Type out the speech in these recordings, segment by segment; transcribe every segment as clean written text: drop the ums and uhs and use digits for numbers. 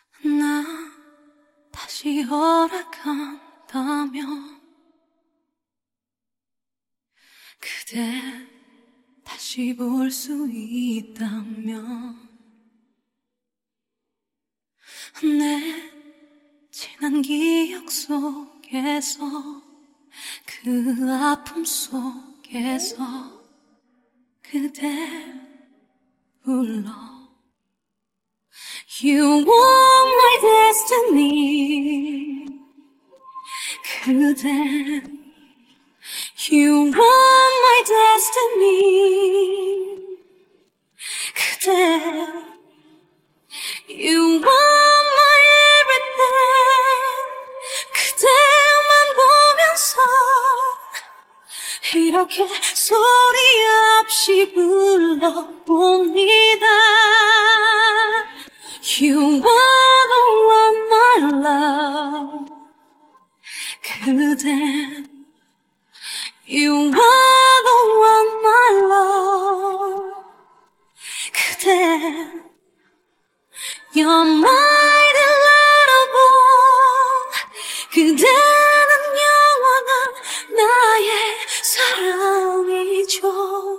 나 다시 허락한다면 그대 다시 볼 수 있다면 내 지난 기억 속에서 그 아픔 속에서 그대 불러 You want my destiny 그대 You want my destiny 그대 You want my everything 그대만 보면서 이렇게 소리 없이 불러봅니다 You wanna want my love 그대 You wanna want my love 그대 You're my delightable 그대는 영원한 나의 사랑이죠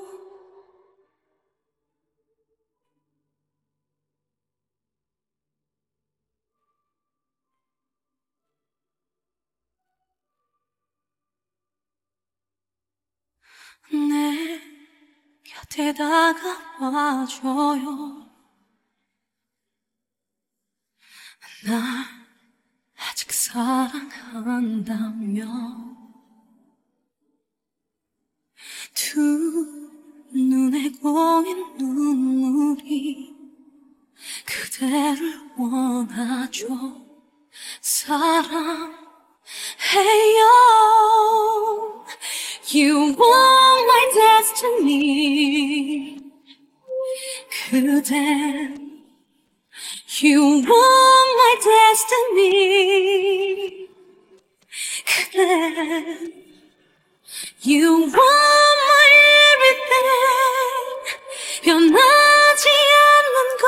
내 곁에 다가와줘요 나 아직 사랑한다며 두 눈에 고인 눈물이 그대를 원하죠 사랑해요 You want my destiny 그대 You want my destiny 그대 You want my everything 변하지 않는 것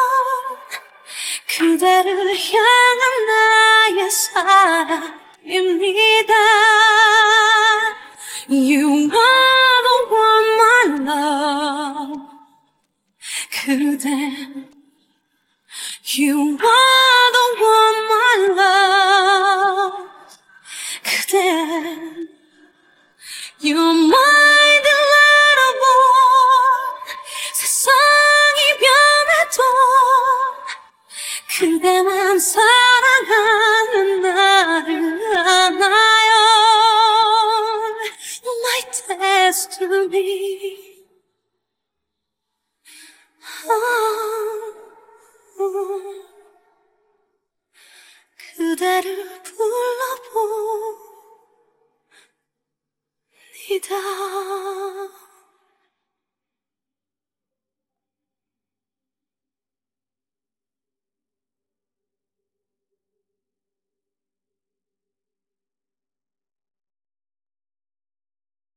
그대를 향한 나의 사랑입니다 You wanna want my love 그대 You wanna want my love 그대 You're my delightable 세상이 변해도 그대만 사랑하는 나를 안아요 My destiny 그대를 불러봅니다